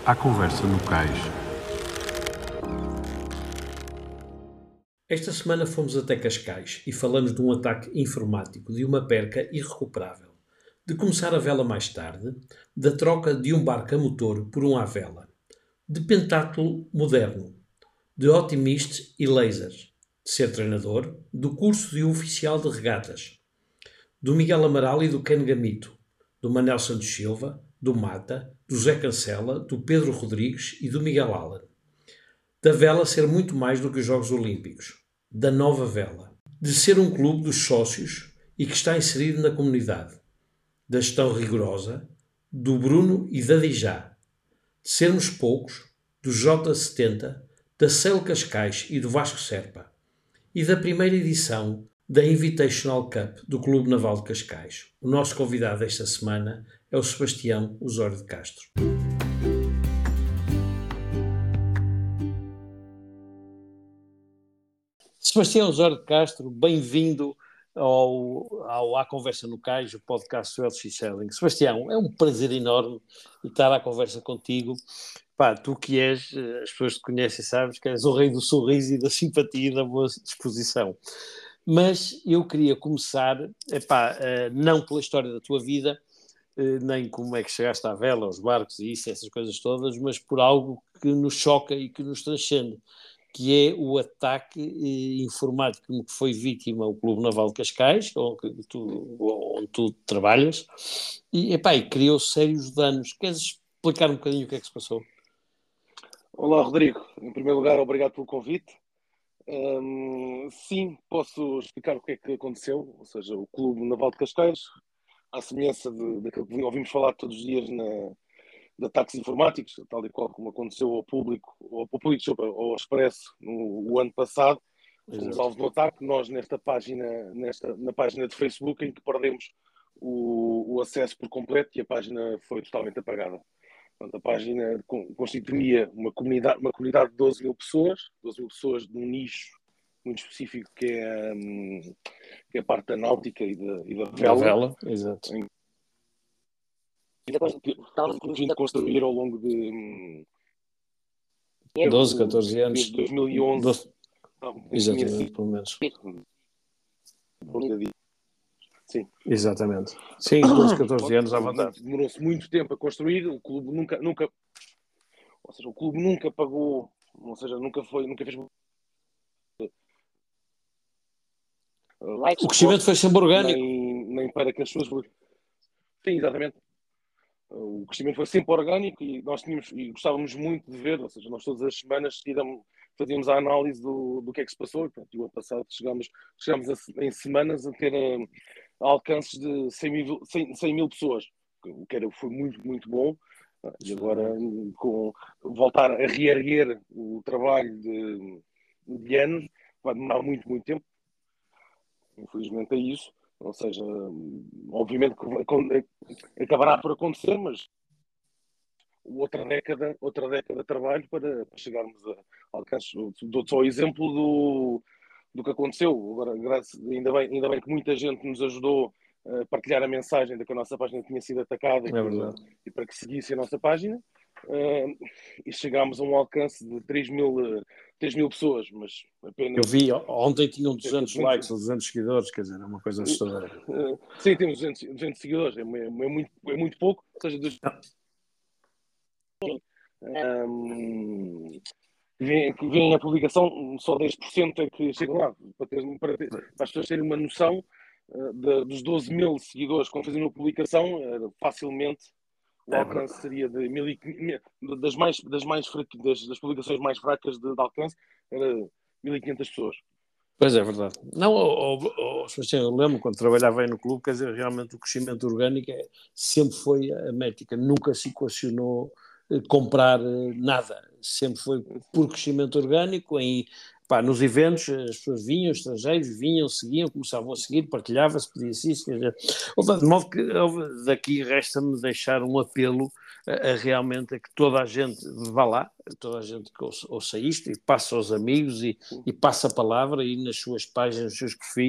À conversa no cais. Esta semana fomos até Cascais e falamos de um ataque informático, de uma perca irrecuperável, de começar a vela mais tarde, da troca de um barco a motor por um à vela, de pentáculo moderno, de optimistas e lasers, de ser treinador, do curso de oficial de regatas, do Miguel Amaral e do Ken Gamito, do Manel Santos Silva, do Mata, do Zé Cancela, do Pedro Rodrigues e do Miguel Allen. Da vela ser muito mais do que os Jogos Olímpicos. Da nova vela. De ser um clube dos sócios e que está inserido na comunidade. Da gestão rigorosa, do Bruno e da Dijá. De sermos poucos, do J70, da Cel Cascais e do Vasco Serpa. E da primeira edição da Invitational Cup do Clube Naval de Cascais. O nosso convidado esta semana é o Sebastião Osório de Castro. Sebastião Osório de Castro, bem-vindo à Conversa no Cais, o podcast do LX Selling. Sebastião, é um prazer enorme estar à conversa contigo. Pá, tu que és, as pessoas te conhecem e sabes que és o rei do sorriso e da simpatia e da boa disposição. Mas eu queria começar, não pela história da tua vida, nem como é que chegaste à vela, aos barcos e isso, essas coisas todas, mas por algo que nos choca e que nos transcende, que é o ataque informático que foi vítima o Clube Naval de Cascais, onde tu trabalhas, e criou sérios danos. Queres explicar um bocadinho o que é que se passou? Olá, Rodrigo. Em primeiro lugar, obrigado pelo convite. Sim, posso explicar o que é que aconteceu, ou seja, o Clube Naval de Cascais, à semelhança daquilo que ouvimos falar todos os dias de ataques informáticos, tal e qual como aconteceu ao público, ao Expresso o ano passado, fomos alvo do ataque. Nós na página de Facebook, em que perdemos o acesso por completo e a página foi totalmente apagada. Portanto, a página constituía uma comunidade de 12 mil pessoas de um nicho muito específico que é a parte da náutica e da vela. Exato. E depois estávamos a construir ao longo de 12, 14 anos. Desde 2011. Exatamente, pelo menos. Sim. Exatamente. Sim, 12, 14 anos à vontade. Demorou-se muito tempo a construir, o clube nunca pagou, ou seja, nunca fez o crescimento foi sempre orgânico. Nem para que as pessoas... Sim, exatamente. O crescimento foi sempre orgânico e nós gostávamos muito de ver, ou seja, nós todas as semanas fazíamos a análise do que é que se passou. E o ano passado chegámos em semanas a ter alcances de 100 mil pessoas, o que foi muito, muito bom. E agora, com voltar a reerguer o trabalho de anos, vai demorar muito, muito tempo. Infelizmente é isso. Ou seja, obviamente que acabará por acontecer, mas outra década de trabalho para chegarmos a alcances. Dou só o exemplo do que aconteceu. Agora, ainda bem que muita gente nos ajudou a partilhar a mensagem de que a nossa página tinha sido atacada e para que seguisse a nossa página. E chegámos a um alcance de 3 mil pessoas, mas apenas... Eu vi, ontem tinham 200 likes ou 200 seguidores, quer dizer, é uma coisa assustadora. Sim, temos 200 seguidores, é muito pouco, ou seja, que vem a publicação, só 10% é que chegam lá, para as pessoas terem uma noção dos 12 mil seguidores que faziam a publicação, facilmente o alcance seria de das publicações mais fracas de alcance, era 1.500 pessoas. Pois é, verdade. Não, eu lembro quando trabalhava aí no clube, quer dizer, realmente o crescimento orgânico sempre foi a métrica, nunca se equacionou comprar nada, sempre foi por crescimento orgânico. Nos eventos as pessoas vinham, os estrangeiros vinham, seguiam, começavam a seguir, partilhava-se, pedia-se isso, quer dizer, de modo que daqui resta-me deixar um apelo realmente a que toda a gente vá lá, toda a gente que ouça isto e passe aos amigos e passe a palavra e nas suas páginas, nos seus perfis,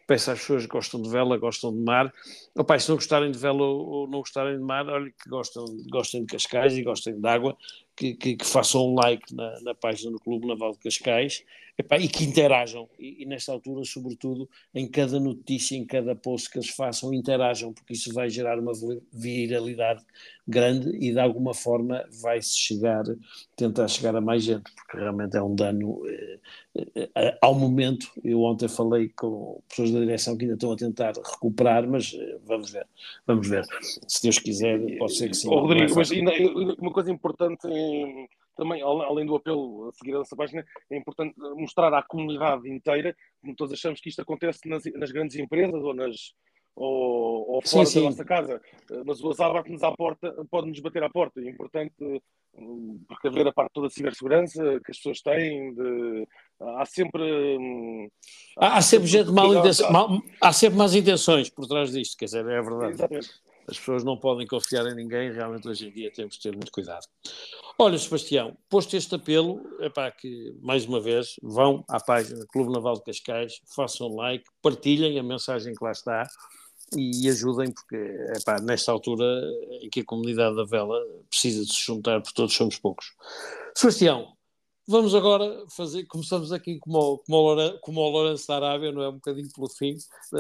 peço às pessoas que gostam de vela, gostam de mar. Opa, se não gostarem de vela ou não gostarem de mar, olha que gostem de Cascais e gostem de água, que façam um like na página do Clube Naval de Cascais, epá, e que interajam. E nesta altura, sobretudo, em cada notícia, em cada post que eles façam, interajam, porque isso vai gerar uma viralidade grande e de alguma forma vai-se tentar chegar a mais gente, porque realmente é um dano ao momento. Eu ontem falei com pessoas da direção que ainda estão a tentar recuperar, mas vamos ver. Se Deus quiser, pode ser que sim. Rodrigo, mas ainda uma coisa importante também, além do apelo a seguir a nossa página, é importante mostrar à comunidade inteira, como todos achamos que isto acontece nas grandes empresas ou fora da nossa casa, mas o azar bate-nos à porta, pode-nos bater à porta. É importante porque haver a parte toda de cibersegurança que as pessoas têm, há sempre gente há sempre más intenções por trás disto, quer dizer, é verdade. Exatamente. As pessoas não podem confiar em ninguém, realmente hoje em dia temos de ter muito cuidado. Olha, Sebastião, posto este apelo, que mais uma vez vão à página Clube Naval de Cascais, façam like, partilhem a mensagem que lá está e ajudem, porque nesta altura em que a comunidade da vela precisa de se juntar, porque todos somos poucos. Sebastião, vamos agora começamos aqui como o Lourenço da Arábia, não é? Um bocadinho pelo fim.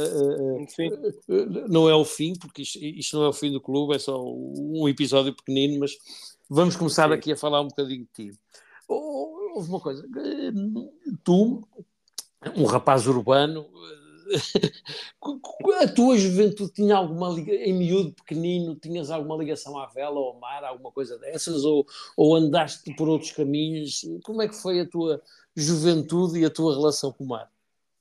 Não é o fim, porque isto não é o fim do clube, é só um episódio pequenino, mas vamos começar aqui a falar um bocadinho de ti. Houve uma coisa, tu, um rapaz urbano, a tua juventude tinha alguma ligação, em miúdo, pequenino, tinhas alguma ligação à vela ou ao mar, alguma coisa dessas, ou andaste por outros caminhos? Como é que foi a tua juventude e a tua relação com o mar?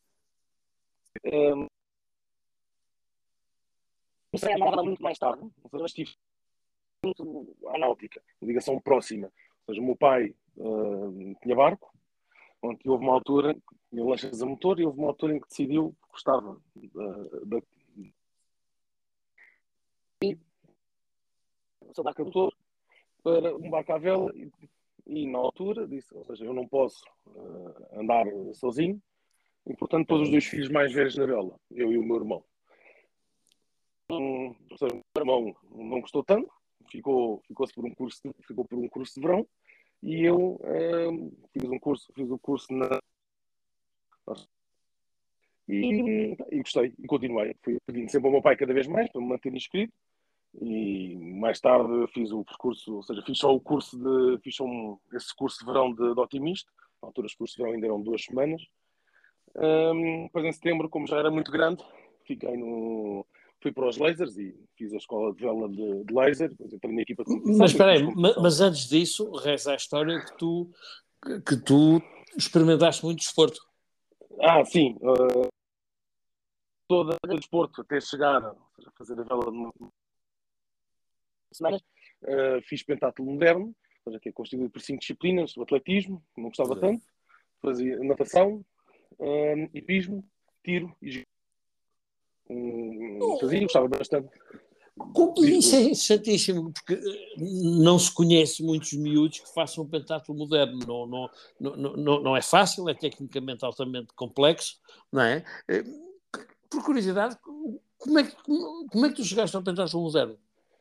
Comecei a andar muito mais tarde, mas tive muito à náutica, ligação próxima. Ou seja, o meu pai tinha barco, onde houve uma altura, tinha lanchas a motor, e houve uma altura em que decidiu que gostava seu barco a motor para um barco à vela, e na altura disse, ou seja, eu não posso andar sozinho, e portanto pôs os dois filhos mais velhos na vela, eu e o meu irmão. O meu irmão não gostou tanto, ficou por um curso de verão, e eu fiz o curso e gostei, e continuei. Fui pedindo sempre ao meu pai cada vez mais para me manter inscrito, e mais tarde fiz o percurso, ou seja, fiz só esse curso de verão de otimista. Na altura os cursos de verão ainda eram 2 semanas. Depois em setembro, como já era muito grande, fui para os lasers e fiz a escola de vela de laser, depois entrei na equipa de competição. Mas espera aí, mas antes disso, reza a história que tu experimentaste muito desporto. Sim. Todo o desporto até chegar a fazer a vela de semanas, fiz pentatlo moderno, que é constituído por 5 disciplinas: o atletismo, não gostava tanto, fazia natação, hipismo, tiro e gostava bastante. Isso é interessantíssimo, porque não se conhece muitos miúdos que façam um pentatlo moderno. Não é fácil, é tecnicamente altamente complexo, não é? Por curiosidade, como é que tu chegaste ao pentatlo moderno?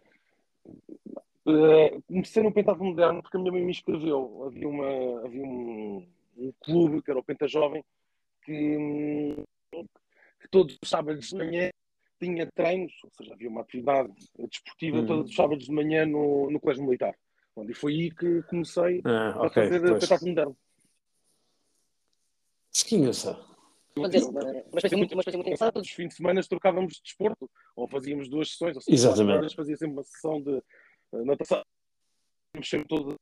Comecei no pentatlo moderno porque a minha mãe me inscreveu. Havia um clube que era o Penta Jovem, que todos os sábados de manhã tinha treinos, ou seja, havia uma atividade desportiva todos os sábados de manhã no Colégio Militar. E foi aí que comecei a fazer pentatlo moderno. Que engraçado. Uma espécie muito engraçada. Todos os fins de semana trocávamos de desporto, ou fazíamos 2 sessões, ou seja, exatamente. 4 horas, fazia sempre uma sessão de natação. Sempre todo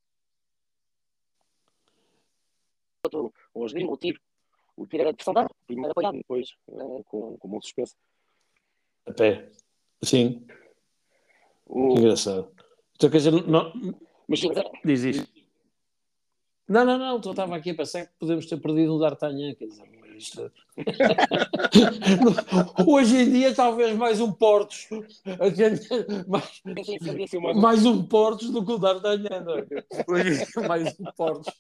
o esgrima, o tiro. O tiro era de pressão dada, primeiro apoiado, depois com mão suspensa. A pé. Sim. Que engraçado. Então, quer dizer, não... Mas diz isto. Não, eu estava aqui a pensar que podemos ter perdido um D'Artagnan, quer dizer, isto... Hoje em dia talvez mais um Portos, mais um Portos do que o D'Artagnan, não é? Hoje em dia mais um Portos.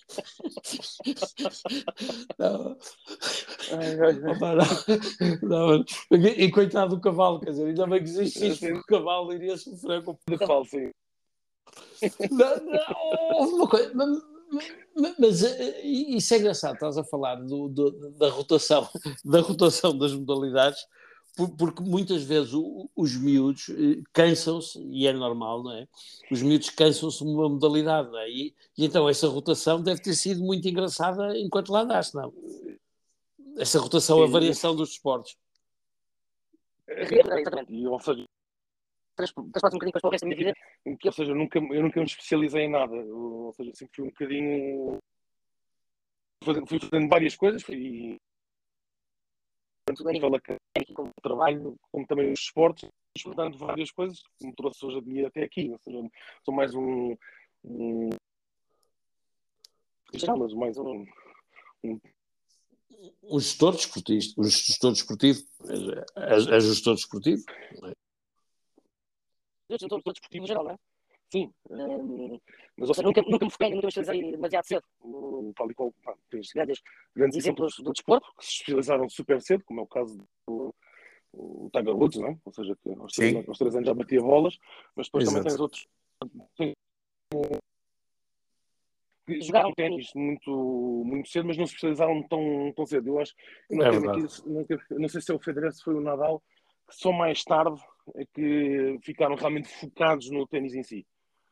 Não. Opa, não. E coitado do cavalo, quer dizer, ainda bem que existe isto, porque o cavalo iria sofrer com o cavalo, sim. Uma coisa, mas isso é engraçado, estás a falar da rotação das modalidades, porque muitas vezes os miúdos cansam-se, e é normal, não é? Os miúdos cansam-se de uma modalidade, não é? E então essa rotação deve ter sido muito engraçada enquanto lá andaste, não? Essa rotação, a variação dos desportos. Exatamente. E, ou seja, transporte um bocadinho para o resto da minha vida, ou seja, eu nunca me especializei em nada, ou seja, sempre fui um bocadinho, fui fazendo várias coisas, e tanto a nível académico como trabalho, como também os esportes, estudando várias coisas, que me trouxe hoje a dia até aqui, ou seja, sou mais um gestor desportivo, é gestor desportivo? Gestor desportivo em geral, não é? Sim, mas ou seja, nunca me foquei, nunca me especializei demasiado cedo. Tal e qual, tens grandes exemplos do desporto que se especializaram super cedo, como é o caso do Tiger Woods, não é? Ou seja, que aos 3 anos já batia bolas, mas depois também tens outros que jogaram ténis muito cedo, mas não se especializaram tão cedo. Eu acho que não sei se é o Federer, se foi o Nadal, que só mais tarde é que ficaram realmente focados no ténis em si.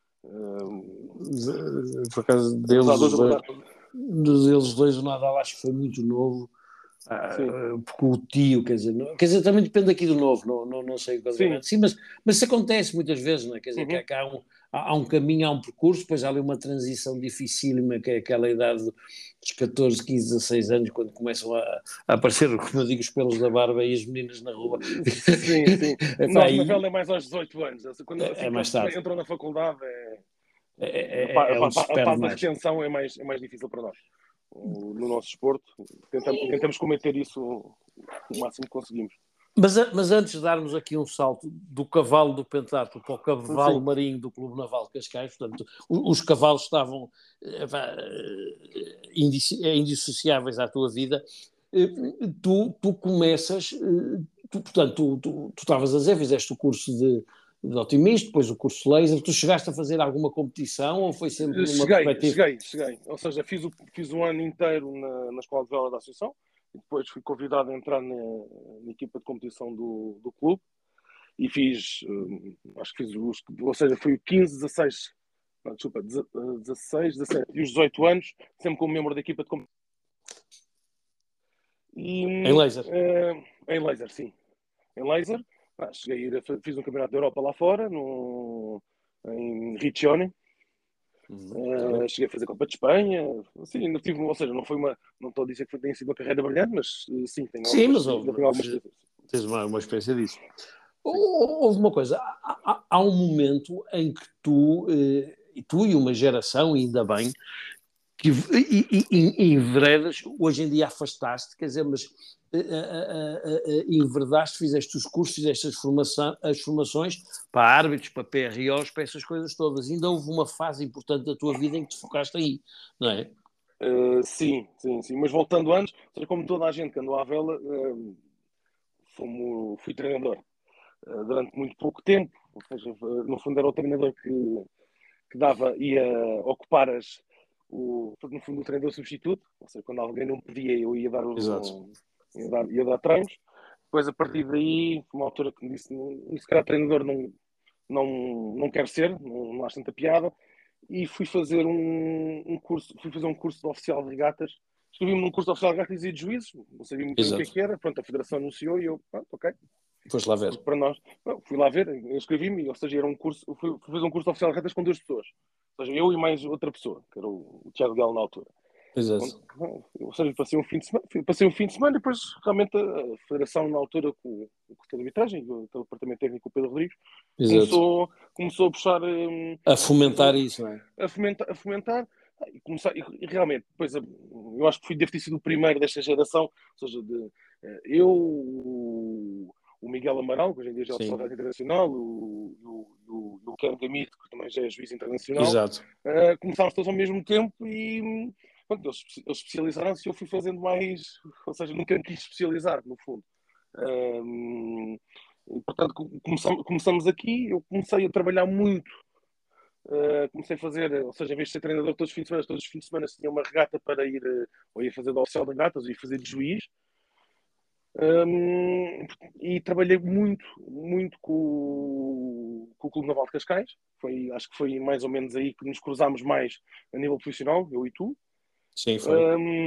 Por acaso deles dois, o Nadal acho que foi muito novo, porque o tio, quer dizer, também depende aqui do novo, não sei o que sim, mas isso acontece muitas vezes, não é? Quer dizer, que há um caminho, há um percurso, depois há ali uma transição dificílima, que é aquela idade dos 14, 15, 16 anos, quando começam a aparecer, como eu digo, os pelos da barba e as meninas na rua. Sim. Nós na vela é mais aos 18 anos, quando mais tarde. Entram na faculdade, a fase da retenção é mais difícil para nós. No nosso desporto, tentamos combater isso o máximo que conseguimos. Mas antes de darmos aqui um salto do cavalo do pentatlo para o cavalo marinho do Clube Naval de Cascais, portanto, os cavalos estavam indissociáveis à tua vida, tu começas, portanto, tu estavas a dizer, fizeste o curso de otimista, depois o curso laser, tu chegaste a fazer alguma competição ou foi sempre numa perspectiva? Cheguei, ou seja, fiz um ano inteiro na Escola de Vela da Associação, e depois fui convidado a entrar na equipa de competição do clube, e acho que fiz ou seja, fui 15, 16, 16, 17 e os 18 anos, sempre como membro da equipa de competição. Em laser? Em laser, sim. Em laser. Fiz um campeonato da Europa lá fora, em Riccione. Cheguei a fazer Copa de Espanha. Assim, ainda tive, ou seja, não estou a dizer que tenha sido uma carreira brilhante, mas sim, tenho algumas experiências. Tens uma experiência disso. Houve uma coisa, há um momento em que tu e uma geração, ainda bem, que enveredas, hoje em dia afastaste, quer dizer, mas enverdaste, fizeste os cursos, fizeste as formações para árbitros, para PROs, para essas coisas todas. Ainda houve uma fase importante da tua vida em que te focaste aí, não é? Sim, mas voltando antes, como toda a gente que andou à vela, fui treinador durante muito pouco tempo, ou seja, no fundo era o treinador que ia ocupar no fundo o treinador substituto, ou seja, quando alguém não podia eu ia dar ia dar treinos. Depois a partir daí, uma altura que me disse, se calhar treinador não quero ser, não acho tanta piada, e fui fazer um curso de oficial de regatas. Escrevi-me num curso de oficial de regatas e de juízes, não sabia muito bem o que era, pronto, a Federação anunciou e eu, pronto, ok. Foste lá ver. Para nós, fui lá ver, eu inscrevi-me, ou seja, era fui fazer um curso de oficial de regatas com 2 pessoas. Ou seja, eu e mais outra pessoa, que era o Tiago Galo na altura. Exato. Ou seja, passei um fim de semana e depois realmente a Federação na altura com o Comitê de Arbitragem, o Departamento Técnico Pedro Rodrigues, começou a puxar... a fomentar isso, não é? A fomentar. e realmente, depois, eu acho que devo ter sido o primeiro desta geração, ou seja, eu, o Miguel Amaral, que hoje em dia já é o Sim, delegado internacional, o Ken Gamito, que também já é juiz internacional, exato. começámos todos ao mesmo tempo e pronto, eles especializaram-se e eu fui fazendo mais, ou seja, nunca me quis especializar, no fundo. E, portanto, começamos aqui, eu comecei a trabalhar muito. Comecei a fazer, ou seja, em vez de ser treinador todos os fins de semana tinha uma regata para ir, ou ia fazer de oficial de regatas, ou ia fazer de juiz. E trabalhei muito, muito com o Clube Naval de Cascais. Acho que foi mais ou menos aí que nos cruzámos mais a nível profissional, eu e tu. Sim, foi.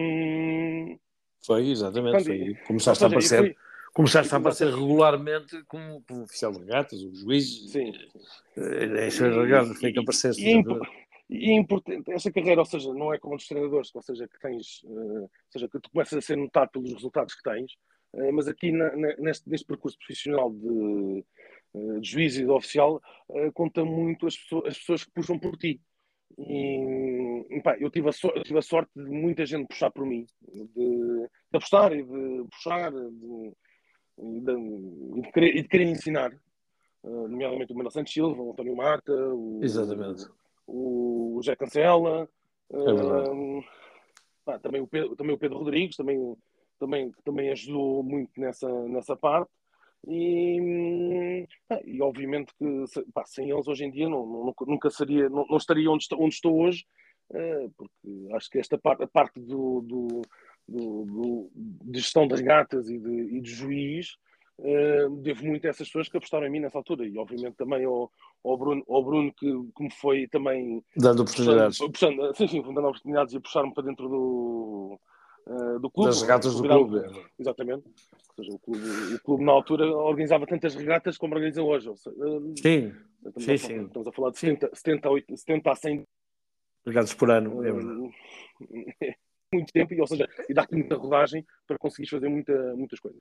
Foi, exatamente. Portanto, Foi. ou seja, Começaste a aparecer exatamente, regularmente como oficial de regatas, o juiz. sim. Isso é regatas, foi que apareceste, exatamente. E é importante essa carreira, ou seja, não é como um dos treinadores, ou seja, que tens, ou seja, que tu começas a ser notado pelos resultados que tens, mas aqui neste percurso profissional de juiz e de oficial, conta muito as pessoas que puxam por ti. E pá, eu tive a sorte de muita gente puxar por mim, de apostar e de puxar e de querer ensinar, nomeadamente o Manuel Santos Silva, o António Marta, Exatamente. o José Cancela, É verdade. também o Pedro Rodrigues, também ajudou muito nessa parte. E obviamente que sem eles hoje em dia nunca seria, não estaria onde estou hoje, porque acho que a parte de gestão das gatas e de juiz, devo muito a essas pessoas que apostaram em mim nessa altura e obviamente também ao Bruno que me foi também Dando oportunidades. puxando, sim, dando oportunidades e puxar-me para dentro do clube, Das regatas do clube. exatamente. Ou seja, o clube na altura organizava tantas regatas como organiza hoje. Ou seja, Sim, estamos a falar de 70 a 100 regatas por ano, é verdade. muito tempo, ou seja, e dá-te muita rodagem para conseguires fazer muitas coisas.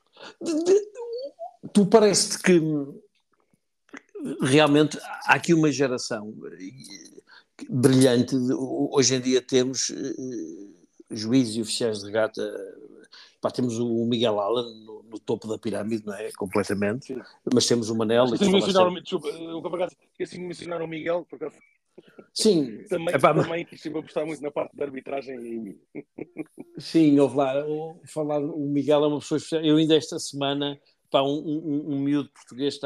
Tu parece-te que realmente há aqui uma geração brilhante. Hoje em dia temos juízes e oficiais de regata. Temos o Miguel Allen no topo da pirâmide, não é? Completamente. Sim. Mas temos o Manel. Esqueci de mencionar o Miguel, porque sim, também estive a gostar muito na parte da arbitragem em mim. Sim, houve lá, o Miguel é uma pessoa especial. Eu ainda esta semana, um miúdo português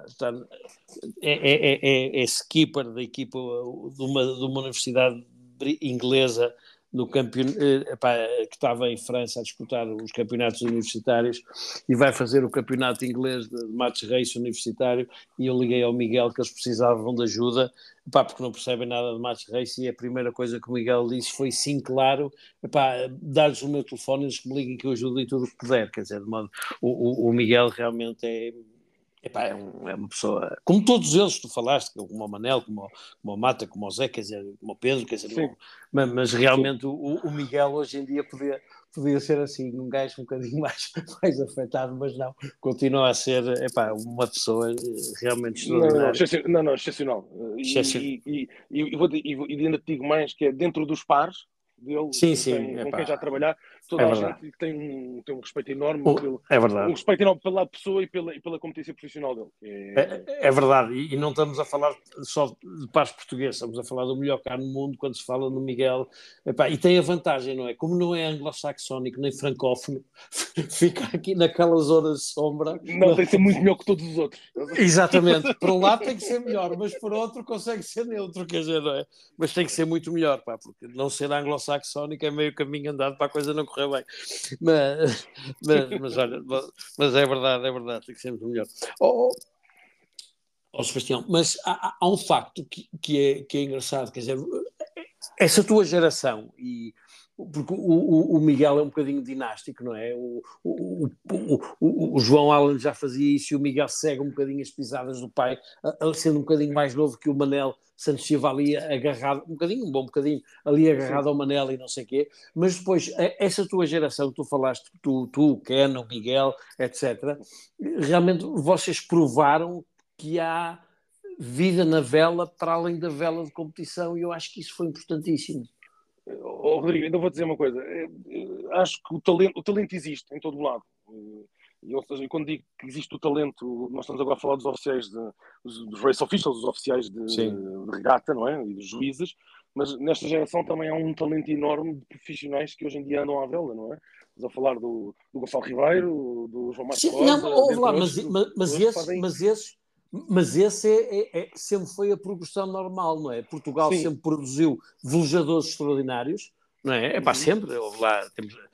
é skipper da equipa de uma universidade inglesa no que estava em França a disputar os campeonatos universitários e vai fazer o campeonato inglês de match race universitário, e eu liguei ao Miguel que eles precisavam de ajuda, porque não percebem nada de match race, e a primeira coisa que o Miguel disse foi: sim, claro, dar-lhes o meu telefone, eles que me liguem que eu ajudo em tudo o que puder. Quer dizer, o Miguel realmente é uma pessoa, como todos eles que tu falaste, como o Manel, como o Mata, como o Zé, quer dizer, como o Pedro, quer dizer, mas realmente o Miguel hoje em dia podia ser assim, um gajo um bocadinho mais afetado, mas não, continua a ser uma pessoa realmente extraordinária. Não, excepcional. E ainda te digo mais, que é dentro dos pares dele, com quem já trabalhar, toda a gente tem um respeito enorme um respeito enorme pela pessoa e pela competência profissional dele. É verdade, e não estamos a falar só de pares portugueses, estamos a falar do melhor cá no mundo quando se fala no Miguel, e tem a vantagem, não é? Como não é anglo-saxónico nem francófono, fica aqui naquela zona de sombra. Não, tem que ser muito melhor que todos os outros. Exatamente, por um lado tem que ser melhor, mas por outro consegue ser neutro, quer dizer, não é? Mas tem que ser muito melhor, porque não ser anglo-saxónico é meio caminho andado para a coisa não correr bem. Mas olha, mas é verdade, tem que ser muito melhor. Sebastião, mas há um facto que é engraçado, quer dizer, essa tua geração, porque o Miguel é um bocadinho dinástico, não é? O João Allen já fazia isso e o Miguel segue um bocadinho as pisadas do pai, sendo um bocadinho mais novo que o Manel Santos Silva ali agarrado, um bom bocadinho ali agarrado ao Manel e não sei o quê, mas depois, essa tua geração que tu falaste, tu, Ken, o Miguel, etc., realmente vocês provaram que há vida na vela para além da vela de competição, e eu acho que isso foi importantíssimo. Rodrigo, ainda vou dizer uma coisa. Acho que o talento existe em todo o lado. Ou seja, quando digo que existe o talento, nós estamos agora a falar dos oficiais, dos race officials, dos oficiais de regata, não é? E dos juízes, mas nesta geração também há um talento enorme de profissionais que hoje em dia andam à vela, não é? Estamos a falar do Gonçalo Ribeiro, do João Marcos Rosa, mas esse sempre foi a progressão normal, não é? Portugal Sim. sempre produziu velejadores extraordinários, não é? É pá, sempre, houve lá,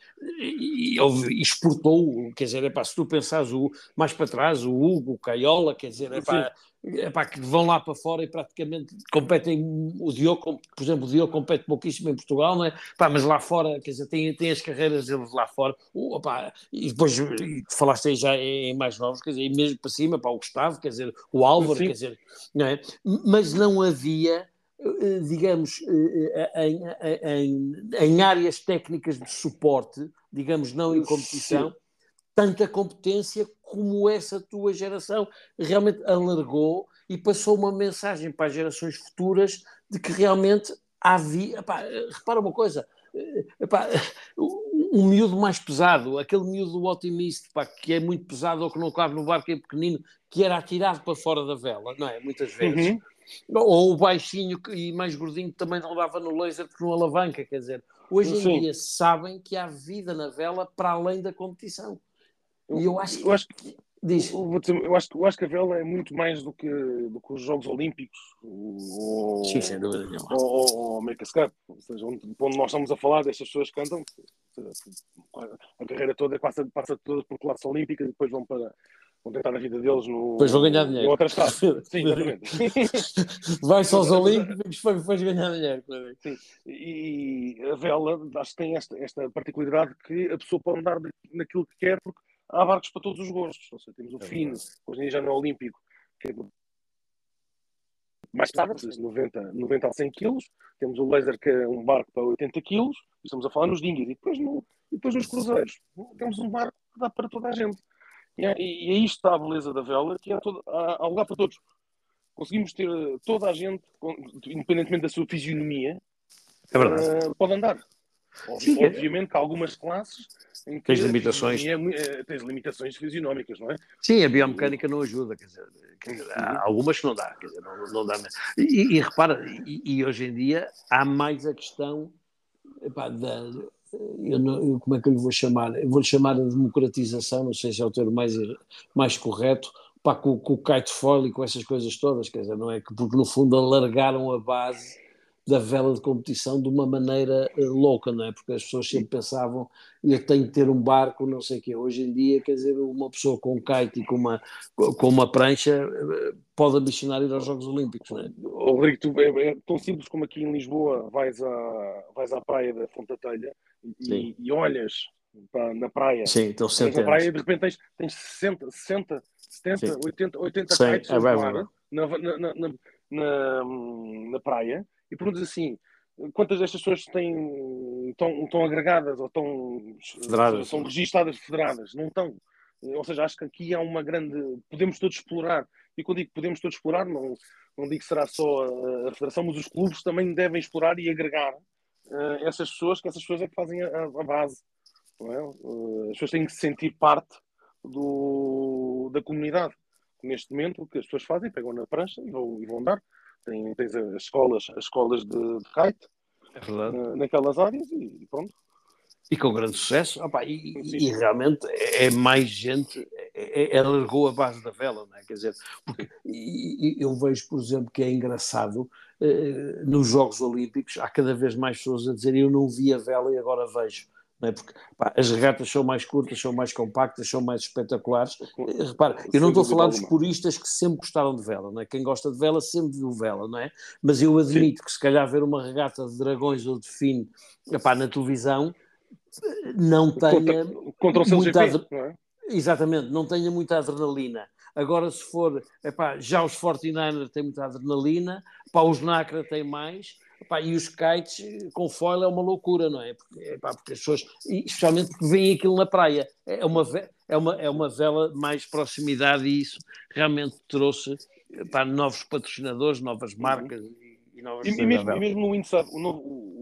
exportou, quer dizer, é pá, se tu pensares mais para trás, o Hugo, o Caiola, quer dizer, é pá, que vão lá para fora e praticamente competem, o Diogo, por exemplo, o Diogo compete pouquíssimo em Portugal, não é? Pá, mas lá fora, quer dizer, tem as carreiras deles lá fora, opá, e depois falaste aí já em mais novos, quer dizer, e mesmo para cima, pá, o Gustavo, quer dizer, o Álvaro, quer dizer, não é? Mas não havia, digamos, em áreas técnicas de suporte, digamos, não em competição, tanta competência como essa tua geração realmente alargou e passou uma mensagem para as gerações futuras de que realmente havia... Epá, repara uma coisa, epá, um miúdo mais pesado, aquele miúdo otimista, pá, que é muito pesado ou que não cabe no barco, é pequenino, que era atirado para fora da vela, não é? Muitas vezes. Ou o baixinho e mais gordinho que também não dava no laser porque não alavanca, quer dizer, hoje em dia sabem que há vida na vela para além da competição. E eu acho que eu acho que a vela é muito mais do que os Jogos Olímpicos sim, sem dúvida nenhuma. Ou o America's Cup, ou seja, onde nós estamos a falar destas pessoas que cantam, a carreira toda passa toda por classe olímpica e depois vão tentar a vida deles depois vão ganhar dinheiro. Em outras classes. Sim, exatamente. Vai-se aos Olímpicos para depois ganhar dinheiro. Sim. E a vela, acho que tem esta particularidade que a pessoa pode andar naquilo que quer, porque há barcos para todos os gostos. Ou seja, temos o fino, hoje em dia já não é olímpico, que é mais pesado, 90 a 100 kg. Temos o laser, que é um barco para 80 kg. Estamos a falar nos dinghies. E depois nos cruzeiros. Temos um barco que dá para toda a gente. E aí está a beleza da vela, que há lugar para todos. Conseguimos ter toda a gente, independentemente da sua fisionomia, pode andar. Sim, obviamente que há algumas classes em que tens limitações. Tens limitações fisionómicas, não é? Sim, a biomecânica não ajuda, quer dizer, há algumas que não dá, quer dizer, não dá mesmo. E repara, e hoje em dia há mais a questão, epá, como é que eu lhe vou chamar? Eu vou-lhe chamar a democratização, não sei se é o termo mais correto, pá, com o kitefoil e com essas coisas todas, quer dizer, não é? Porque no fundo alargaram a base da vela de competição de uma maneira louca, não é? Porque as pessoas sempre pensavam, eu tenho que ter um barco, não sei o quê. Hoje em dia, quer dizer, uma pessoa com um kite e com uma prancha pode ambicionar ir aos Jogos Olímpicos, não é? Rodrigo, é tão simples como aqui em Lisboa, vais à praia da Fonte da Telha e olhas na praia. Sim, então na praia e de repente tens 60, 70, 80 kites na praia e perguntas assim, quantas destas pessoas estão agregadas ou são registadas federadas? Não estão. Ou seja, acho que aqui há uma grande... Podemos todos explorar. E quando digo podemos todos explorar, não digo que será só a federação, mas os clubes também devem explorar e agregar essas pessoas, que essas pessoas é que fazem a base. Não é? As pessoas têm que se sentir parte da comunidade. Neste momento, o que as pessoas fazem, pegam na prancha e vão andar. Tens as escolas de kite naquelas áreas e pronto. E com grande sucesso. Opa, e realmente é mais gente, alargou a base da vela, não é? Quer dizer, porque eu vejo, por exemplo, que é engraçado, nos Jogos Olímpicos há cada vez mais pessoas a dizer eu não vi a vela e agora vejo. Não é? Porque as regatas são mais curtas, são mais compactas, são mais espetaculares. Repara, eu não estou a falar dos puristas que sempre gostaram de vela, não é? Quem gosta de vela sempre viu vela, não é? Mas eu admito que se calhar ver uma regata de dragões ou de fino na televisão não tenha contra o CLGP, não é? Exatamente, não tenha muita adrenalina. Agora, se for, já os 49ers têm muita adrenalina, os NACRA têm mais, e os kites com foil é uma loucura, não é? Porque as pessoas, especialmente porque veem aquilo na praia, é uma vela de mais proximidade e isso realmente trouxe novos patrocinadores, novas marcas. E mesmo no windsurf, o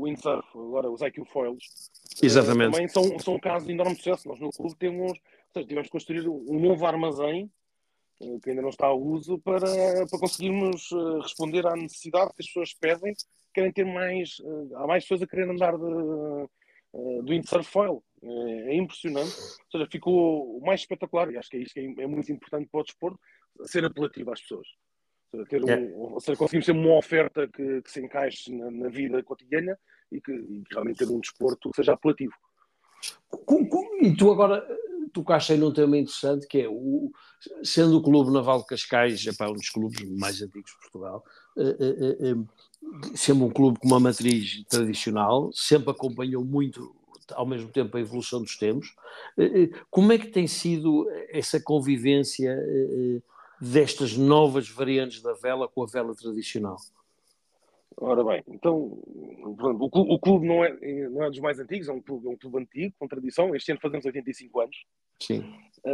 windsurf, agora os IQ Foils, Exatamente. também são casos de enorme sucesso. Nós no clube tivemos que construir um novo armazém que ainda não está a uso para conseguirmos responder à necessidade que as pessoas pedem, querem ter mais, há mais pessoas a querer andar do windsurf foil. É impressionante. Ou seja, ficou o mais espetacular, e acho que é isto que é muito importante para o desporto, ser apelativo às pessoas. Ou seja, ou seja, conseguimos ter uma oferta que se encaixe na vida cotidiana e que realmente ter um desporto que seja apelativo. E tu agora tocaste aí num tema interessante, que é, sendo o Clube Naval de Cascais, um dos clubes mais antigos de Portugal, sempre um clube com uma matriz tradicional, sempre acompanhou muito, ao mesmo tempo, a evolução dos tempos. Como é que tem sido essa convivência destas novas variantes da vela com a vela tradicional? Ora bem, então, o clube não é dos mais antigos, é um clube antigo, com tradição. Este ano fazemos 85 anos. Sim.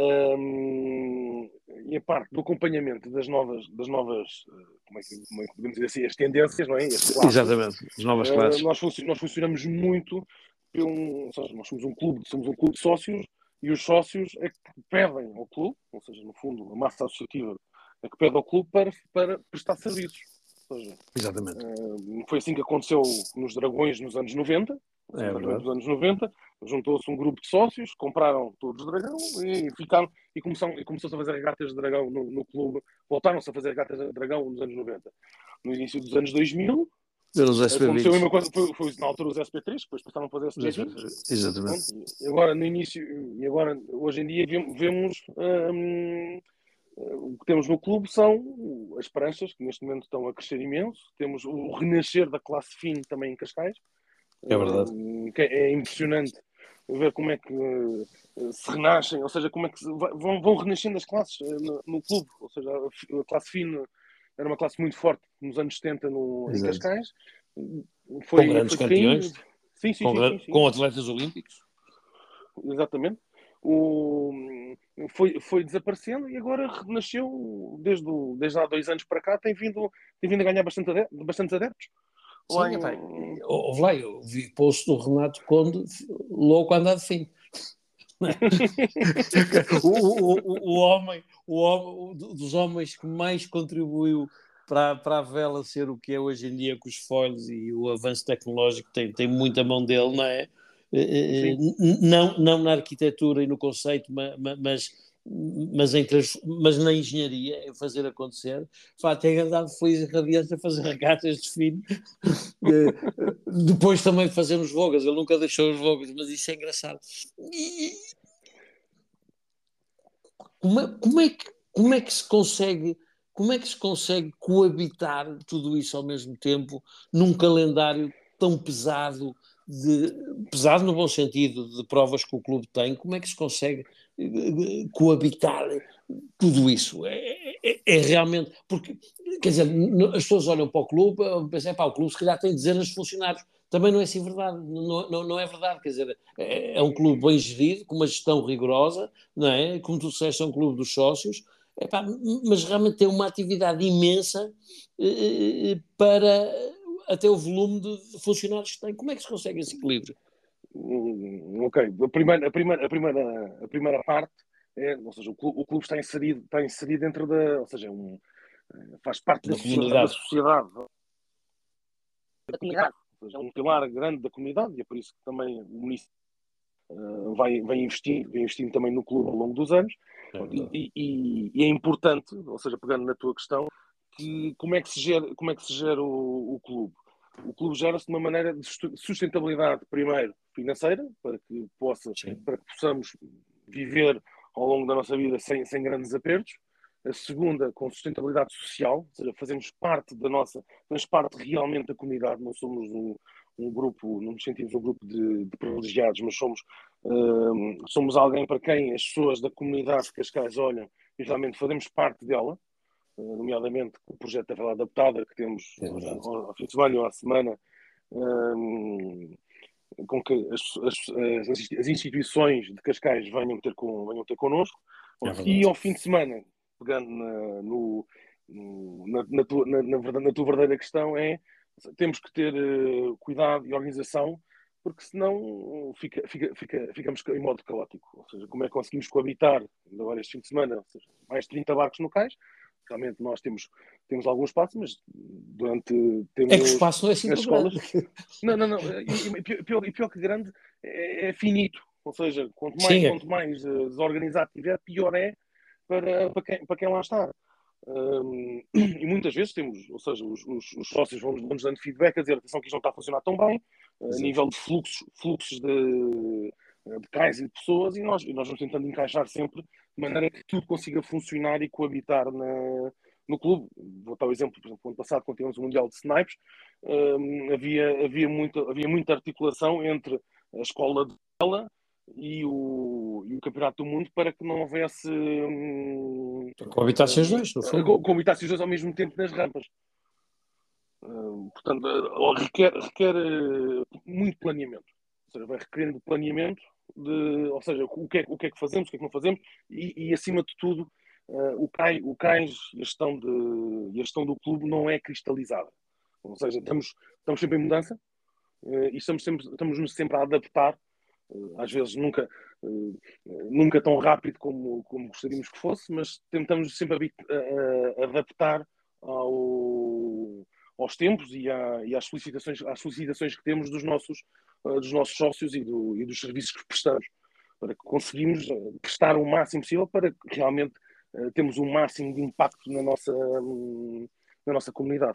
E a parte do acompanhamento das novas como é que podemos dizer assim, as tendências, não é? Exatamente, as novas classes. Nós funcionamos muito, ou seja, nós somos um clube de sócios, e os sócios é que pedem ao clube, ou seja, no fundo, a massa associativa é que pede ao clube para prestar serviços. Seja, exatamente. Foi assim que aconteceu nos Dragões nos anos 90. Nos anos 90, juntou-se um grupo de sócios, compraram todos Dragão e começou-se a fazer regatas de Dragão no clube. Voltaram-se a fazer regatas de Dragão nos anos 90. No início dos anos 2000, aconteceu a mesma coisa, foi na altura os SP3, depois passaram a fazer SP20. Exatamente. E agora, hoje em dia, vemos o que temos no clube são as pranchas, que neste momento estão a crescer imenso. Temos o renascer da classe fine também em Cascais. É verdade. Que é impressionante ver como é que se renascem, ou seja, como é que vão renascendo as classes no clube. Ou seja, a classe fine era uma classe muito forte nos anos 70 em Cascais. Com grandes campeões. Sim. Com atletas olímpicos. Exatamente. Foi desaparecendo e agora renasceu desde há 2 anos para cá, tem vindo a ganhar bastantes adeptos. Sim, houve lá, eu vi post do Renato Conde louco a andar de fim. o homem dos homens que mais contribuiu para a vela ser o que é hoje em dia com os foils e o avanço tecnológico tem muita mão dele, não é? Não na arquitetura e no conceito, mas na engenharia, em fazer acontecer. Tem andado feliz e radiante a fazer regatas de fino. Depois também fazer os vogas, ele nunca deixou os vogas, mas isso é engraçado. Como é que se consegue coabitar tudo isso ao mesmo tempo num calendário tão pesado no bom sentido de provas que o clube tem? Como é que se consegue coabitar tudo isso? É realmente, porque, quer dizer, as pessoas olham para o clube e pensam, o clube se calhar tem dezenas de funcionários. Também não é assim verdade, não é verdade, quer dizer, é um clube bem gerido, com uma gestão rigorosa, não é? Como tu disseste, é um clube dos sócios, mas realmente tem uma atividade imensa para até o volume de funcionários que tem. Como é que se consegue esse equilíbrio? Ok, a primeira parte é, ou seja, o clube está inserido dentro ou seja, faz parte da sociedade. Da comunidade. Ou seja, é um pilar grande da comunidade e é por isso que também o município vem investindo também no clube ao longo dos anos. E é importante, ou seja, pegando na tua questão, que como é que se gera o clube? O clube gera-se de uma maneira de sustentabilidade, primeiro, financeira, para que possamos viver ao longo da nossa vida sem grandes apertos. A segunda, com sustentabilidade social, ou seja, fazemos parte realmente da comunidade, não somos um grupo, não nos sentimos um grupo de privilegiados, mas somos alguém para quem as pessoas da comunidade de Cascais olham e realmente fazemos parte dela, nomeadamente o projeto da Vela Adaptada, que temos ao fim de semana ou à semana, com que as instituições de Cascais venham ter connosco. E ao fim de semana, pegando na tua verdadeira questão, Temos que ter cuidado e organização, porque senão ficamos em modo caótico. Ou seja, como é que conseguimos coabitar, agora este fim de semana, ou seja, mais de 30 barcos no cais. Realmente nós temos algum espaço, mas É que o espaço não é assim as tão escolas. grande. Não. Pior que grande é finito. Ou seja, Sim, quanto mais desorganizado tiver, pior é para quem lá está. E muitas vezes temos, ou seja, os sócios vão-nos dando feedback a dizer atenção que isto não está a funcionar tão bem, a nível de fluxos de cais e de pessoas, e nós vamos tentando encaixar sempre de maneira que tudo consiga funcionar e coabitar no clube. Vou dar o exemplo, por exemplo, no ano passado, quando tivemos o Mundial de Snipes, havia muita articulação entre a escola de vela e o Campeonato do Mundo para que não houvesse coabitassem os dois, no fundo. coabitassem os dois ao mesmo tempo nas rampas. Portanto, requer muito planeamento. Ou seja, vai requerendo planeamento ou seja, o que é que fazemos, o que é que não fazemos e acima de tudo, o cais e a gestão do clube não é cristalizada. Ou seja, estamos sempre em mudança e estamos sempre a adaptar, às vezes nunca tão rápido como gostaríamos que fosse, mas tentamos sempre a adaptar aos tempos e às solicitações que temos dos nossos sócios e dos serviços que prestamos, para que conseguimos prestar o máximo possível para que realmente temos o máximo de impacto na nossa comunidade.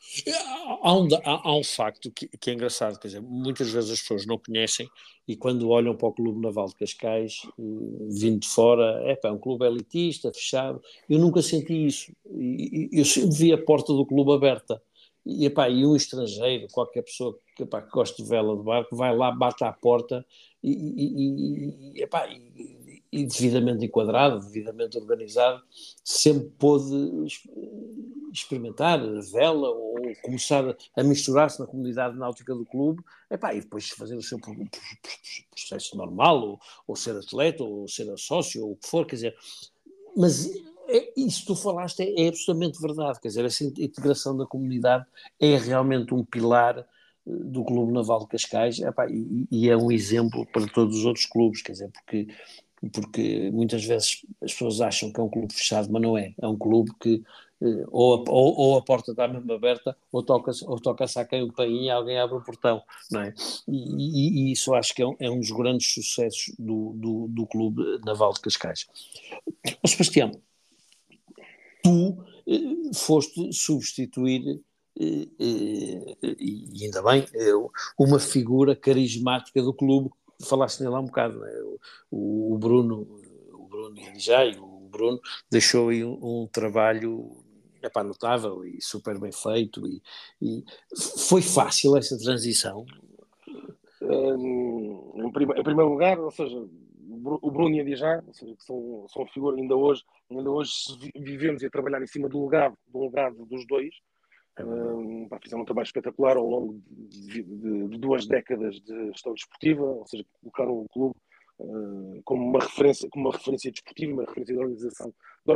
Há um facto que é engraçado, quer dizer, muitas vezes as pessoas não conhecem e quando olham para o Clube Naval de Cascais, vindo de fora, é um clube elitista, fechado. Eu nunca senti isso. Eu sempre vi a porta do clube aberta. E um estrangeiro, qualquer pessoa que gosta de vela de barco, vai lá, bate à porta e devidamente enquadrado, devidamente organizado, sempre pôde experimentar a vela ou começar a misturar-se na comunidade náutica do clube, e depois fazer o seu processo normal, ou ser atleta, ou ser sócio, ou o que for, quer dizer, mas isso que tu falaste é absolutamente verdade, quer dizer, essa integração da comunidade é realmente um pilar do Clube Naval de Cascais, e é um exemplo para todos os outros clubes, quer dizer, porque muitas vezes as pessoas acham que é um clube fechado, mas não é. É um clube que ou a porta está mesmo aberta ou toca-se a quem o painho e alguém abre o portão, não é? E isso acho que é um dos grandes sucessos do Clube Naval de Cascais. Sebastião, tu foste substituir e ainda bem, uma figura carismática do clube. Falaste nele há um bocado, né? o Bruno e o Bruno deixou aí um trabalho notável e super bem feito e foi fácil essa transição? Em primeiro lugar, ou seja, o Bruno e a Dijá, ou seja, que são figuras, ainda hoje vivemos a trabalhar em cima do legado dos dois. Fizeram um trabalho espetacular ao longo de 2 décadas de gestão desportiva, ou seja, colocaram o clube como uma referência desportiva, uma referência de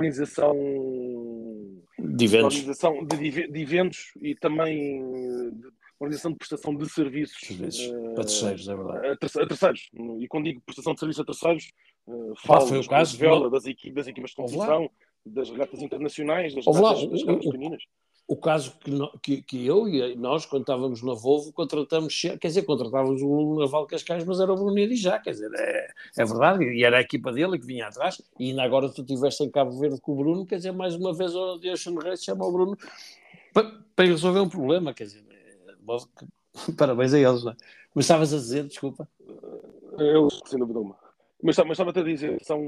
organização de eventos e também de organização de prestação de serviços para terceiros, é verdade. a terceiros. E quando digo prestação de serviços a terceiros, falo foi o das caso de vela, das equipas de competição, das regatas internacionais, das regatas pequeninas. O caso que eu e nós, quando estávamos na Volvo, contratávamos o Naval Cascais, mas era o Bruno Dijá, quer dizer, é verdade, e era a equipa dele que vinha atrás, e ainda agora tu estiveste em Cabo Verde com o Bruno, quer dizer, mais uma vez o Ocean Race chama o Bruno para resolver um problema, quer dizer, parabéns a eles, não é? Mas estavas a dizer, desculpa. Eles, sem dúvida uma. Mas estava-te a dizer, são...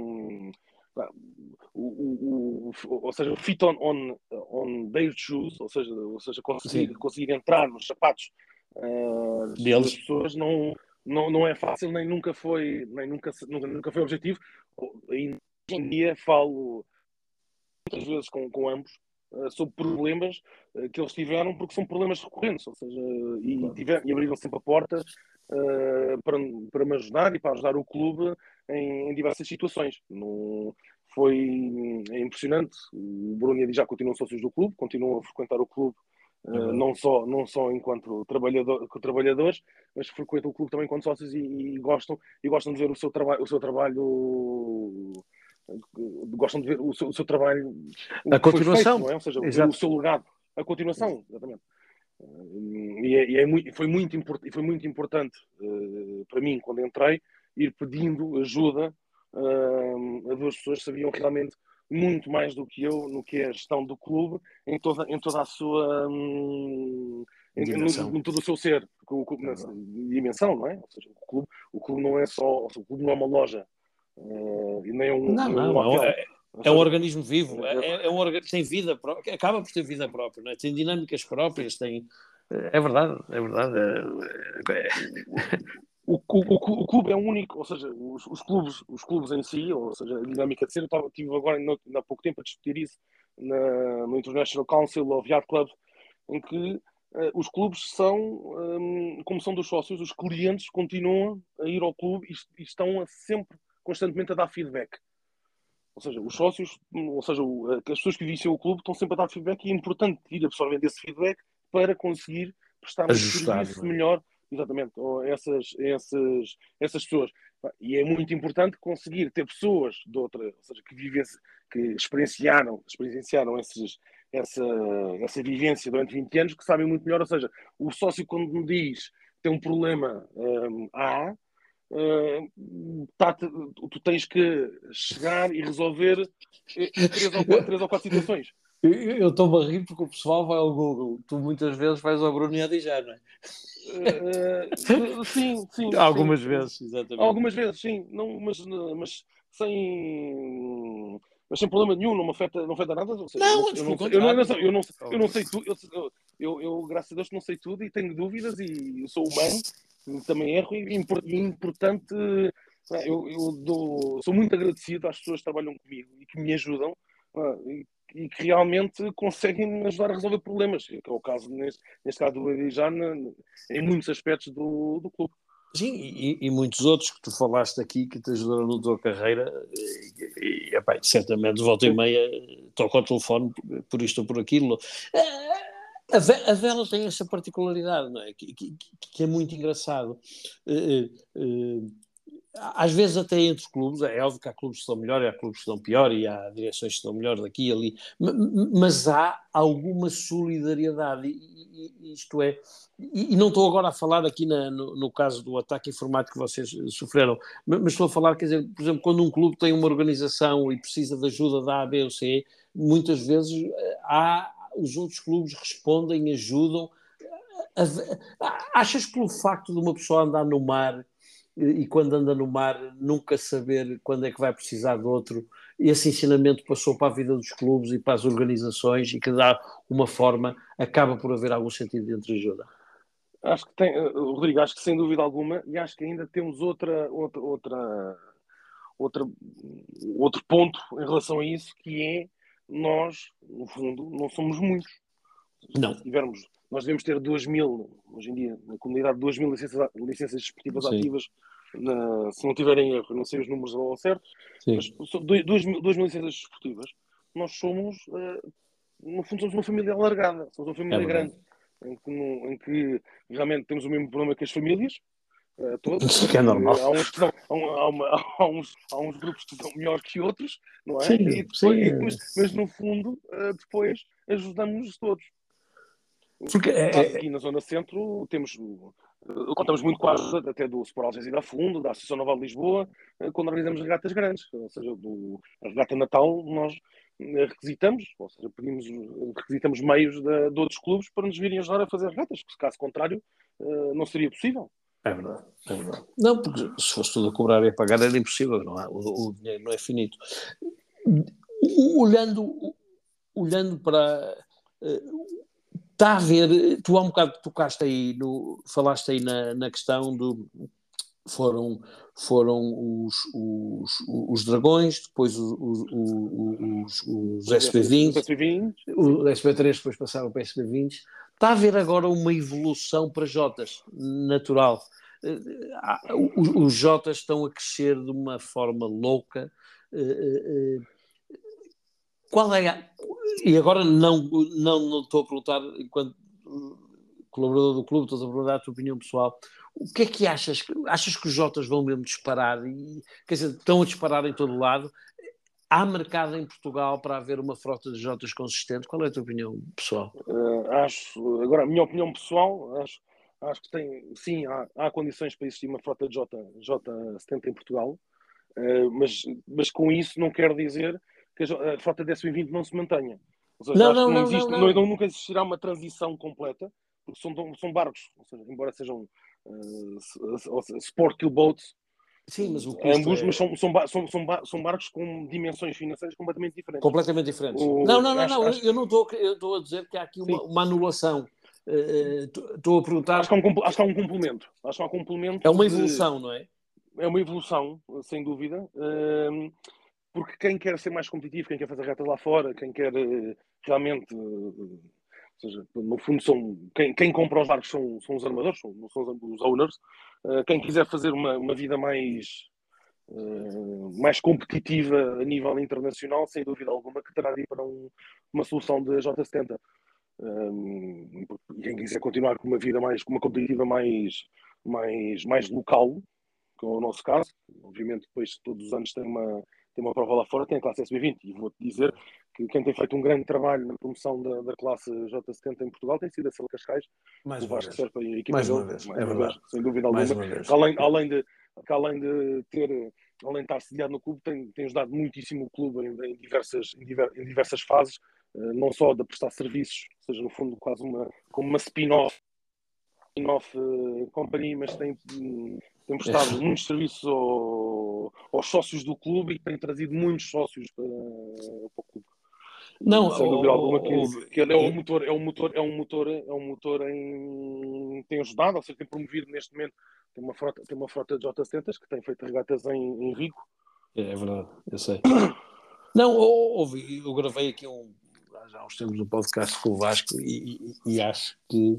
ou seja, o fit on their shoes, ou seja conseguir entrar nos sapatos das pessoas não é fácil, nem nunca foi objetivo. Hoje em dia falo muitas vezes com ambos sobre problemas que eles tiveram, porque são problemas recorrentes, ou seja, e abriram sempre a porta para me ajudar e para ajudar o clube em diversas situações. É impressionante. O Bruno e a Di já continuam sócios do clube, continuam a frequentar o clube não só enquanto trabalhadores, mas frequentam o clube também enquanto sócios e gostam de ver o seu trabalho, gostam de ver o seu trabalho, o A que foi feito, continuação. não é? Ou seja, ver o Exato. seu legado, a continuação, exatamente. Foi muito importante para mim, quando entrei, ir pedindo ajuda a duas pessoas que sabiam realmente muito mais do que eu no que é a gestão do clube, em toda a sua. Dimensão. Em todo o seu ser, o clube, na dimensão, não é? Ou seja, o clube não é só. O clube não é uma loja, e nem um hotel. É um organismo vivo, tem vida própria, acaba por ter vida própria, não é? Tem dinâmicas próprias, tem. É verdade, é verdade. O clube é único, ou seja, os clubes em si, ou seja, a dinâmica de ser, eu estive agora há pouco tempo a discutir isso no International Council of Yacht Clubs, em que os clubes são, como são dos sócios, os clientes continuam a ir ao clube e estão sempre, constantemente a dar feedback. Ou seja, os sócios, ou seja, as pessoas que viciam o clube estão sempre a dar feedback e é importante ir absorvendo esse feedback para conseguir prestar um serviço melhor, exatamente, a essas pessoas. E é muito importante conseguir ter pessoas de outra, ou seja, que experienciaram essa vivência durante 20 anos, que sabem muito melhor. Ou seja, o sócio, quando me diz que tem um problema A, tu tens que chegar e resolver três ou quatro situações. Eu estou-me a rir porque o pessoal vai ao Google, tu muitas vezes vais ao Bruno e a Dijar, não é? Sim. Algumas vezes, exatamente. Algumas vezes, sim. Não, mas sem problema nenhum, não afeta nada. Ou seja, eu não sei tudo. Eu, graças a Deus, não sei tudo e tenho dúvidas e eu sou humano, também erro e importante. Sou muito agradecido às pessoas que trabalham comigo e que me ajudam e que realmente conseguem me ajudar a resolver problemas, que é o caso, neste caso do Edijan, em muitos aspectos do clube. Sim, e muitos outros que tu falaste aqui que te ajudaram na tua carreira epá, certamente volta e meia toca o telefone por isto ou por aquilo. A vela tem essa particularidade, não é? Que é muito engraçado. Às vezes até entre clubes, é óbvio que há clubes que estão melhor e há clubes que estão pior e há direções que estão melhor daqui e ali, mas há alguma solidariedade, isto é, e não estou agora a falar aqui no caso do ataque informático que vocês sofreram, mas estou a falar, quer dizer, por exemplo, quando um clube tem uma organização e precisa de ajuda da A, B ou C, muitas vezes os outros clubes respondem, ajudam. Achas que pelo facto de uma pessoa andar no mar e quando anda no mar nunca saber quando é que vai precisar de outro, esse ensinamento passou para a vida dos clubes e para as organizações e que dá uma forma, acaba por haver algum sentido de entreajuda? Acho que tem, Rodrigo, acho que sem dúvida alguma, e acho que ainda temos outro ponto em relação a isso, que é nós, no fundo, não somos muitos. Não. Nós devemos ter 2.000, hoje em dia, na comunidade, 2.000 licenças desportivas ativas, se não tiverem erro, não sei os números ao certo, Sim. mas 2.000 licenças desportivas. Nós somos, no fundo, somos uma família alargada, somos uma família grande, em que realmente temos o mesmo problema que as famílias, todas. Que é normal. Há uns grupos que são melhor que outros, não é? Sim. Mas no fundo, depois ajudamos-nos todos. Porque aqui na Zona Centro contamos muito com a ajuda até do Sport Algésia da Fundo, da Associação Naval de Lisboa, quando organizamos regatas grandes. Ou seja, a regata Natal nós requisitamos, ou seja, requisitamos meios de outros clubes para nos virem ajudar a fazer regatas, porque caso contrário não seria possível. É verdade. Não, porque se fosse tudo a cobrar e a pagar era impossível, não é? O dinheiro não é finito. Olhando para... Está a ver, tu há um bocado tocaste aí, falaste aí na questão do... Foram os Dragões, depois os SB20, o SB3 depois passaram para o SB20. Está a haver agora uma evolução para Jotas, natural. Os Jotas estão a crescer de uma forma louca. Qual é e agora não estou a perguntar enquanto colaborador do clube, estás a perguntar a tua opinião pessoal. O que é que achas? Achas que os Jotas vão mesmo disparar? Quer dizer, estão a disparar em todo lado? Há mercado em Portugal para haver uma frota de Jotas consistente? Qual é a tua opinião pessoal? Agora, a minha opinião pessoal, acho que tem, sim, há condições para existir uma frota de J70 em Portugal, mas com isso não quer dizer que a frota de S20 não se mantenha. Ou seja, Não, acho não, que não não, existe, não, não. nunca existirá uma transição completa, porque são barcos, ou seja, embora sejam sport kill boats, Sim, mas o custo ambos, mas é são barcos com dimensões financeiras completamente diferentes. completamente diferente. Não, não, não, não. Acho, Eu não estou, eu estou a dizer que há aqui sim, uma anulação. Estou a perguntar. acho que há um complemento. Acho que há um É complemento uma evolução, não é? é uma evolução, sem dúvida, porque quem quer ser mais competitivo, quem quer fazer retas lá fora, quem quer realmente, ou seja, no fundo, quem compra os barcos são os armadores, são os owners. Quem quiser fazer uma vida mais competitiva a nível internacional, sem dúvida alguma, que terá de ir para uma solução de J70. Quem quiser continuar com uma vida com uma competitiva mais local, que é o nosso caso, obviamente depois todos os anos tem uma prova lá fora, tem a classe SB20, e vou-te dizer que quem tem feito um grande trabalho na promoção da classe J70 em Portugal tem sido a Cel Cascais, Mais o uma Vasco vez. Serpa e a equipa Mais uma dele, vez, mais é uma vez, verdade. sem dúvida Mais alguma, uma vez. além de estar sediado no clube, tem ajudado muitíssimo o clube em diversas fases, não só de prestar serviços, ou seja, no fundo quase como uma spin-off company, mas tem prestado muitos serviços aos sócios do clube e tem trazido muitos sócios para o clube. Não, Sem dúvida alguma que ele tem ajudado, ou seja, tem promovido neste momento, tem uma frota de J70 que tem feito regatas em Vigo. é verdade, eu sei. Não, eu gravei aqui já há uns tempos um podcast com o Vasco e acho que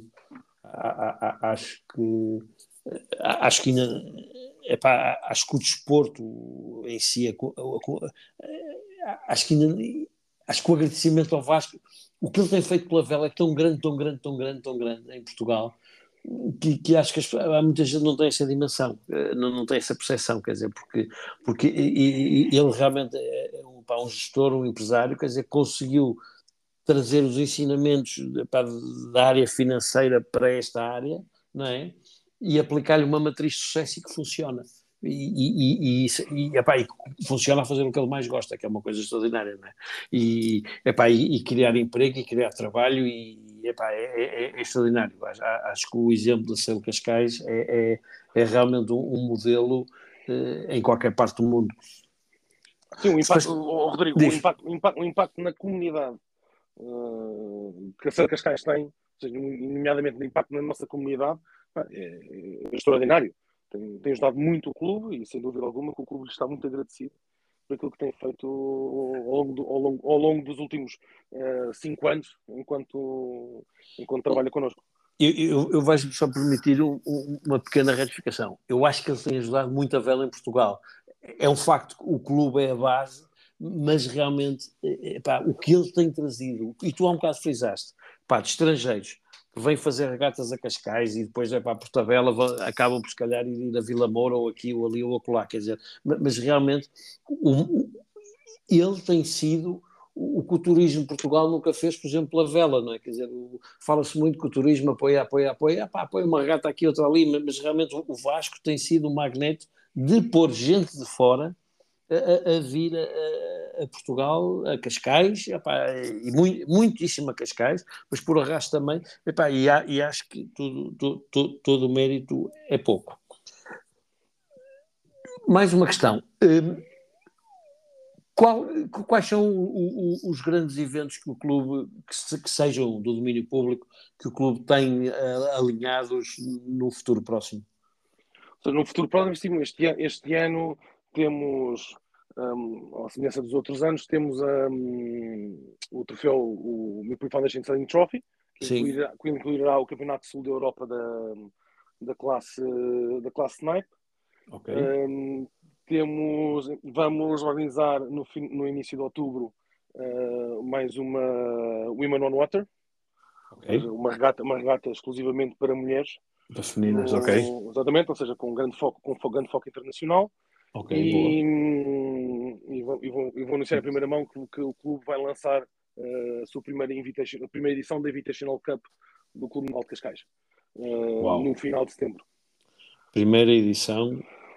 acho que ainda acho que o desporto em si acho que ainda acho que o agradecimento ao Vasco, o que ele tem feito pela vela é tão grande, tão grande, tão grande, tão grande em Portugal, que acho que há muita gente que não tem essa dimensão, não tem essa percepção, quer dizer, porque ele realmente é um gestor, um empresário, quer dizer, conseguiu trazer os ensinamentos da área financeira para esta área, não é? E aplicar-lhe uma matriz de sucesso e que funciona. E funciona a fazer o que ele mais gosta, que é uma coisa extraordinária, não é? E criar emprego e criar trabalho é extraordinário. Acho que o exemplo da Cel Cascais é realmente um modelo em qualquer parte do mundo. Sim, Rodrigo, o impacto na comunidade que a Cel Cascais tem, ou seja, nomeadamente o impacto na nossa comunidade, é extraordinário. Tem ajudado muito o clube e, sem dúvida alguma, que o clube lhe está muito agradecido por aquilo que tem feito ao longo dos últimos 5 anos, enquanto trabalha connosco. Eu vais-me só permitir uma pequena retificação. Eu acho que eles têm ajudado muito a vela em Portugal. É um facto que o clube é a base, mas realmente o que ele tem trazido, e tu há um bocado frisaste, de estrangeiros que vêm fazer regatas a Cascais e depois para a Portabella, acabam por se calhar ir a Vila Moura ou aqui ou ali ou acolá, quer dizer, mas realmente ele tem sido o que o turismo de Portugal nunca fez, por exemplo, pela vela, não é? Quer dizer, fala-se muito que o turismo apoia uma regata aqui, outra ali, mas realmente o Vasco tem sido um magneto de pôr gente de fora a vir a Portugal, a Cascais, e muitíssima Cascais, mas por arrasto também, e acho que todo o mérito é pouco. Mais uma questão. Quais são os grandes eventos que o clube, que sejam do domínio público, que o clube tem alinhados no futuro próximo? No futuro próximo, este ano temos, à semelhança dos outros anos, temos o troféu, o Maple Foundation Sailing Trophy, que incluirá o Campeonato Sul da Europa da classe Snipe. Ok. Vamos organizar no início de outubro mais uma Women on Water. Ok. Uma regata exclusivamente para mulheres. Para femininas, ok. Exatamente, ou seja, com grande foco internacional. Ok, E vou anunciar em primeira mão que o clube vai lançar a sua primeira edição da Invitational Cup do Clube Naval de Cascais, no final de setembro. Primeira edição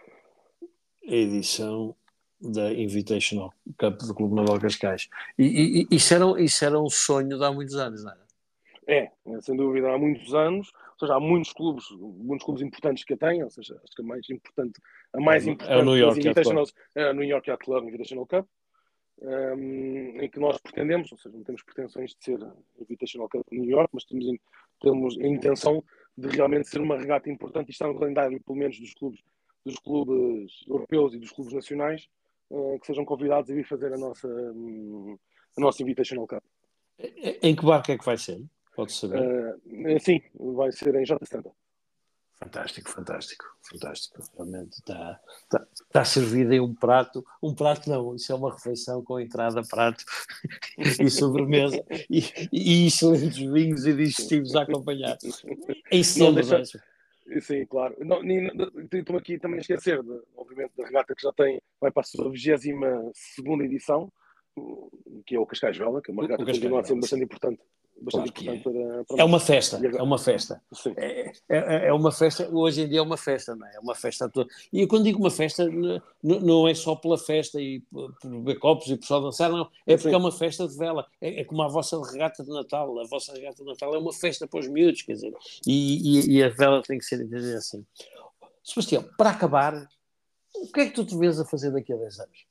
da Invitational Cup do Clube Naval de Cascais. E isso era um sonho de há muitos anos, não é? Sem dúvida, há muitos anos, ou seja, há muitos clubes importantes que a têm, ou seja, acho que a mais importante é o New das York Invitationals é a New York Yacht Club Invitational Cup, em que nós pretendemos, ou seja, não temos pretensões de ser Invitational Cup de New York, mas temos a intenção de realmente ser uma regata importante e estar no calendário, pelo menos, dos clubes europeus e dos clubes nacionais, que sejam convidados a vir fazer a nossa Invitational Cup. Em que barco é que vai ser? Pode saber? Sim, vai ser em J. Santa. Fantástico. Realmente está servido em um prato não, isso é uma refeição com entrada, prato e sobremesa e excelentes vinhos e digestivos a acompanhar. Em setembro, não é? Sim, claro. Estou aqui também a esquecer, obviamente, da regata que já vai para a sua 22ª edição, que é o Cascais Vela, que é uma regata que continua a ser bastante importante. Claro que é uma festa, é uma festa. Sim. É uma festa, hoje em dia é uma festa, não é? É uma festa toda. E eu, quando digo uma festa, não é só pela festa e por beber copos e por só dançar, não. É porque é uma festa de vela. É como a vossa regata de Natal. A vossa regata de Natal é uma festa para os miúdos, quer dizer. E a vela tem que ser entendida assim. Sebastião, para acabar, o que é que tu te vês a fazer daqui a 10 anos?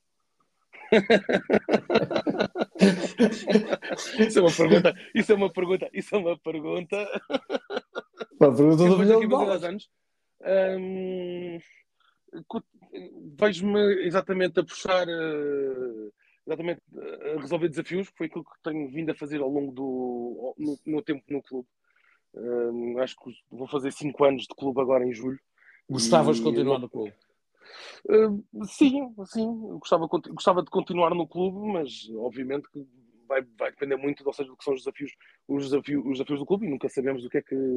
Isso é uma pergunta. Uma pergunta do milhão de dólares. Anos. Vejo-me exatamente a puxar, exatamente a resolver desafios, que foi aquilo que tenho vindo a fazer ao longo do meu tempo no clube. Acho que vou fazer 5 anos de clube agora em julho. Gostavas de continuar no clube? Sim, gostava de continuar no clube, mas obviamente que vai depender muito, ou seja, do que são os desafios do clube, e nunca sabemos o que é que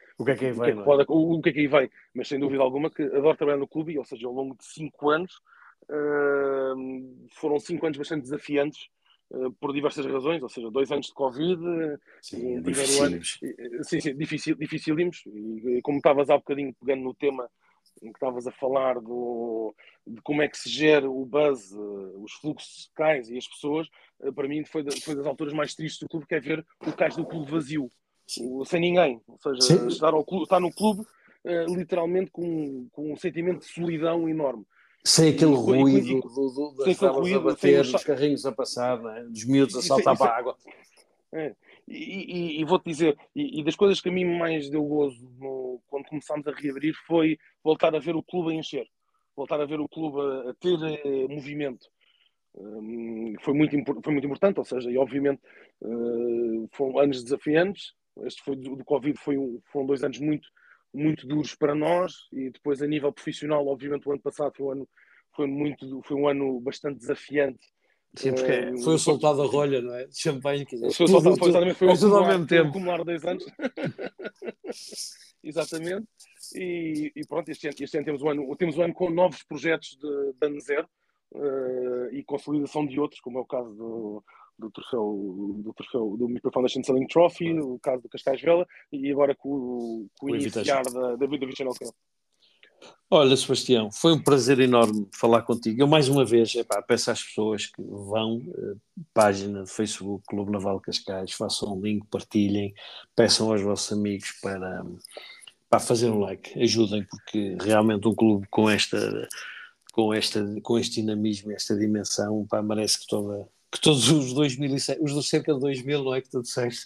aí vem, mas sem dúvida alguma que adoro trabalhar no clube, ou seja, ao longo de 5 anos foram 5 anos bastante desafiantes, por diversas razões, ou seja, 2 anos de Covid, dificílimos, e como estavas há bocadinho pegando no tema em que estavas a falar de como é que se gera o buzz, os fluxos cais e as pessoas, para mim foi das alturas mais tristes do clube, que é ver o cais do clube vazio, sem ninguém, ou seja, estar no clube literalmente com um sentimento de solidão enorme. Sem aquele ruído das velas a bater, dos carrinhos a passar, não é? Dos miúdos a saltar para a água. E vou-te dizer, e das coisas que a mim mais deu gozo quando começámos a reabrir foi voltar a ver o clube a encher, voltar a ver o clube a ter movimento. Foi muito importante, ou seja, e obviamente foram anos desafiantes. Este foi do Covid, foram 2 anos muito duros para nós, e depois a nível profissional, obviamente o ano passado foi um ano bastante desafiante. Sim, porque foi o soltado a rolha, não é? De champanhe, quer dizer. Foi tudo ao mesmo tempo. Acumular 2 anos. Exatamente. E pronto, este ano temos um ano com novos projetos de ano zero, e consolidação de outros, como é o caso do troféu do Micro Foundation Selling Trophy, o caso do Cascais Vela, e agora com o iniciar da Invitational Cup. Olha, Sebastião, foi um prazer enorme falar contigo. Eu, mais uma vez, peço às pessoas que vão, página de Facebook, Clube Naval de Cascais, façam um link, partilhem, peçam aos vossos amigos para fazer um like, ajudem, porque realmente um clube com este dinamismo, esta dimensão, merece que todos os 2.100, os dos cerca de 2.000, não é que tu disseste?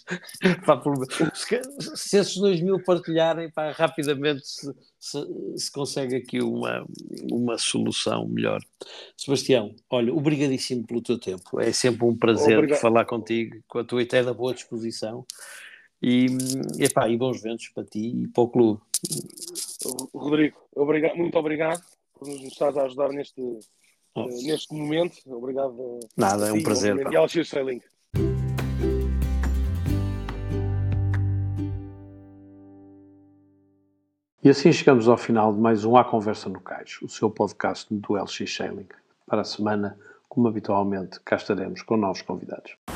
Se esses 2.000 partilharem, rapidamente se consegue aqui uma solução melhor. Sebastião, olha, obrigadíssimo pelo teu tempo. É sempre um prazer falar contigo, com a tua eterna boa disposição. E bons ventos para ti e para o clube. Rodrigo, muito obrigado por nos estares a ajudar neste momento. Obrigado. Nada, é um prazer. E ao X Sailing. E assim chegamos ao final de mais um À Conversa no Cais, o seu podcast do LX Sailing. Para a semana, como habitualmente, cá estaremos com novos convidados.